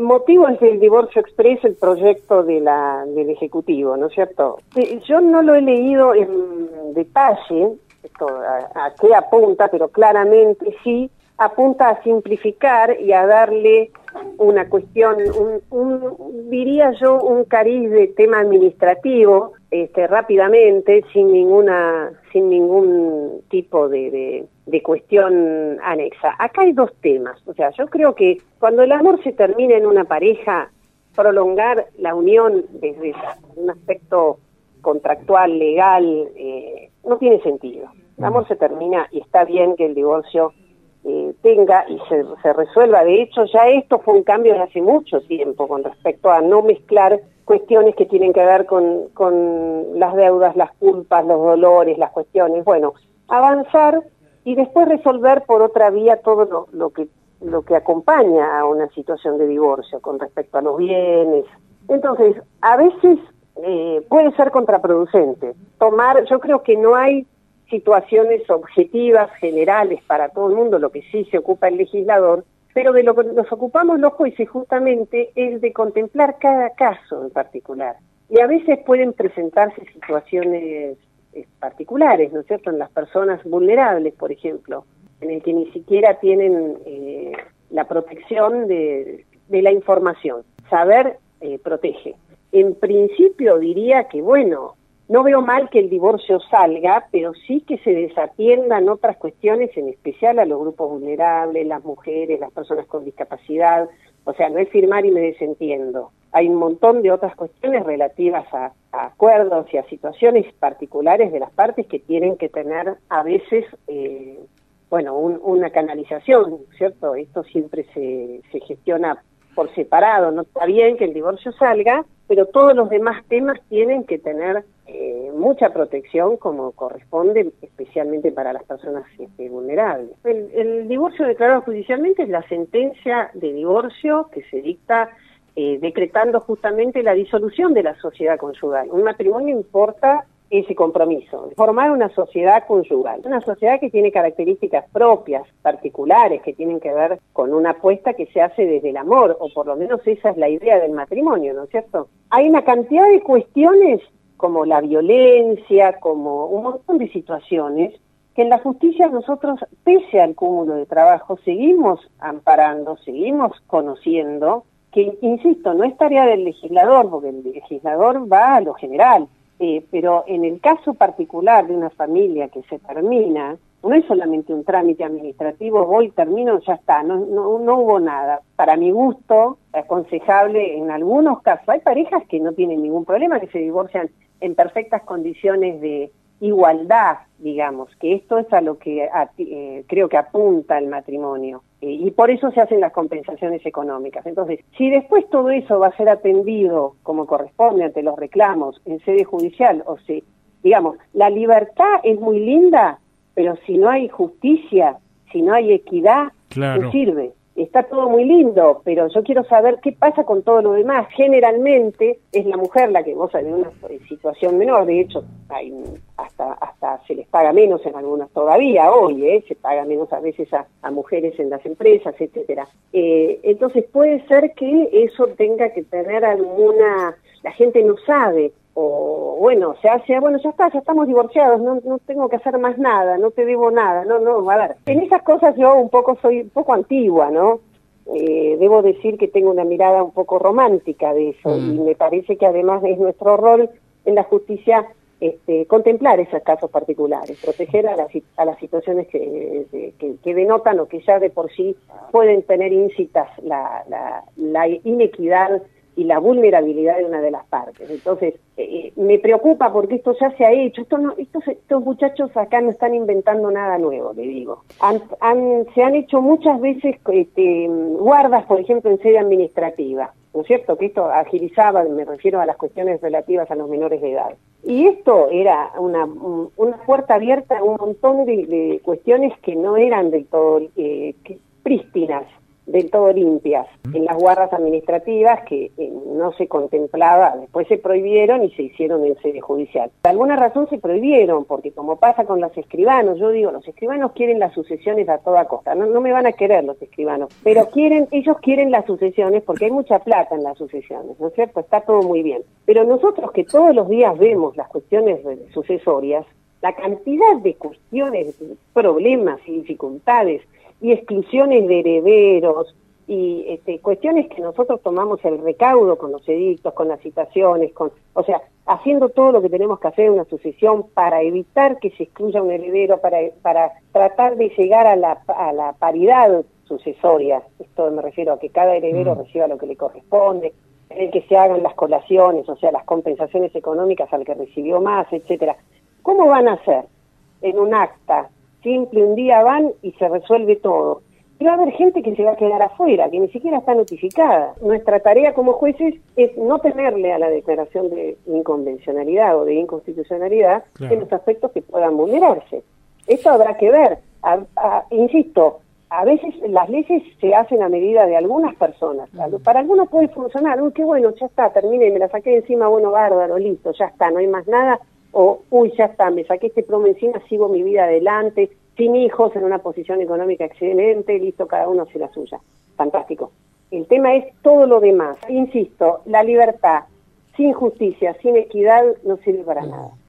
motivo es el divorcio express, el proyecto del Ejecutivo, ¿no es cierto? Yo no lo he leído en detalle, esto, a qué apunta, pero claramente sí apunta a simplificar y a darle una cuestión, diría yo, un cariz de tema administrativo, rápidamente, sin ningún tipo de cuestión anexa. Acá hay dos temas, o sea, yo creo que cuando el amor se termina en una pareja, prolongar la unión desde un aspecto contractual, legal, no tiene sentido. El amor se termina y está bien que el divorcio tenga y se resuelva. De hecho, ya esto fue un cambio de hace mucho tiempo con respecto a no mezclar cuestiones que tienen que ver con las deudas, las culpas, los dolores, las cuestiones. Bueno, avanzar y después resolver por otra vía todo lo que acompaña a una situación de divorcio con respecto a los bienes. Entonces, a veces puede ser contraproducente. Yo creo que no hay situaciones objetivas, generales para todo el mundo, lo que sí se ocupa el legislador, pero de lo que nos ocupamos los jueces justamente es de contemplar cada caso en particular. Y a veces pueden presentarse situaciones particulares, ¿no es cierto?, en las personas vulnerables, por ejemplo, en el que ni siquiera tienen la protección de la información. Saber protege. En principio diría que, bueno, no veo mal que el divorcio salga, pero sí que se desatiendan otras cuestiones, en especial a los grupos vulnerables, las mujeres, las personas con discapacidad. O sea, no es firmar y me desentiendo. Hay un montón de otras cuestiones relativas a acuerdos y a situaciones particulares de las partes que tienen que tener a veces, una canalización, ¿cierto? Esto siempre se gestiona por separado. No está bien que el divorcio salga, pero todos los demás temas tienen que tener mucha protección como corresponde, especialmente para las personas vulnerables. El divorcio declarado judicialmente es la sentencia de divorcio que se dicta decretando justamente la disolución de la sociedad conyugal. Un matrimonio importa ese compromiso, formar una sociedad conyugal, una sociedad que tiene características propias, particulares, que tienen que ver con una apuesta que se hace desde el amor, o por lo menos esa es la idea del matrimonio, ¿no es cierto? Hay una cantidad de cuestiones como la violencia, como un montón de situaciones que en la justicia nosotros, pese al cúmulo de trabajo, seguimos amparando, seguimos conociendo, que, insisto, no es tarea del legislador, porque el legislador va a lo general, pero en el caso particular de una familia que se termina, no es solamente un trámite administrativo, voy, termino, ya está, no hubo nada. Para mi gusto, aconsejable en algunos casos, hay parejas que no tienen ningún problema, que se divorcian en perfectas condiciones de igualdad, digamos, que esto es a lo que creo que apunta el matrimonio, y por eso se hacen las compensaciones económicas. Entonces, si después todo eso va a ser atendido como corresponde ante los reclamos en sede judicial, o si, digamos, la libertad es muy linda, pero si no hay justicia, si no hay equidad, claro, no sirve. Está todo muy lindo, pero yo quiero saber qué pasa con todo lo demás. Generalmente es la mujer la que goza de una situación menor. De hecho, hasta se les paga menos en algunas todavía hoy, se paga menos a veces a mujeres en las empresas, etcétera. Entonces puede ser que eso tenga que tener la gente no sabe, o bueno, se hace, bueno, ya está, ya estamos divorciados, no tengo que hacer más nada, no te debo nada, no, a ver, en esas cosas yo soy un poco antigua, ¿no? Debo decir que tengo una mirada un poco romántica de eso, y me parece que además es nuestro rol en la justicia contemplar esos casos particulares, proteger a las situaciones que denotan o que ya de por sí pueden tener íncitas la inequidad y la vulnerabilidad de una de las partes. Entonces, me preocupa porque esto ya se ha hecho. Estos muchachos acá no están inventando nada nuevo, le digo. Se han hecho muchas veces guardas, por ejemplo, en sede administrativa, ¿no es cierto? Que esto agilizaba, me refiero a las cuestiones relativas a los menores de edad. Y esto era una puerta abierta a un montón de cuestiones que no eran del todo prístinas. del todo limpias en las guardas administrativas que no se contemplaba, después se prohibieron y se hicieron en sede judicial. Por alguna razón se prohibieron, porque como pasa con los escribanos, yo digo, los escribanos quieren las sucesiones a toda costa, no me van a querer los escribanos, pero ellos quieren las sucesiones porque hay mucha plata en las sucesiones, ¿no es cierto? Está todo muy bien. Pero nosotros que todos los días vemos las cuestiones sucesorias, la cantidad de cuestiones, problemas y dificultades y exclusiones de herederos y cuestiones que nosotros tomamos el recaudo con los edictos, con las citaciones, o sea, haciendo todo lo que tenemos que hacer en una sucesión para evitar que se excluya un heredero, para tratar de llegar a la paridad sucesoria. Esto me refiero a que cada heredero reciba lo que le corresponde, en que se hagan las colaciones, o sea, las compensaciones económicas al que recibió más, etcétera. ¿Cómo van a hacer en un acta simple? Un día van y se resuelve todo. Y va a haber gente que se va a quedar afuera, que ni siquiera está notificada. Nuestra tarea como jueces es no temerle a la declaración de inconvencionalidad o de inconstitucionalidad en los aspectos que puedan vulnerarse. Esto habrá que ver. Insisto, a veces las leyes se hacen a medida de algunas personas. Para algunos puede funcionar, qué bueno, ya está, terminé, me la saqué de encima, bueno, bárbaro, listo, ya está, no hay más nada. O, ya está, me saqué este plomo encima, sigo mi vida adelante, sin hijos, en una posición económica excelente, listo, cada uno hace la suya. Fantástico. El tema es todo lo demás. Insisto, la libertad sin justicia, sin equidad, no sirve para nada.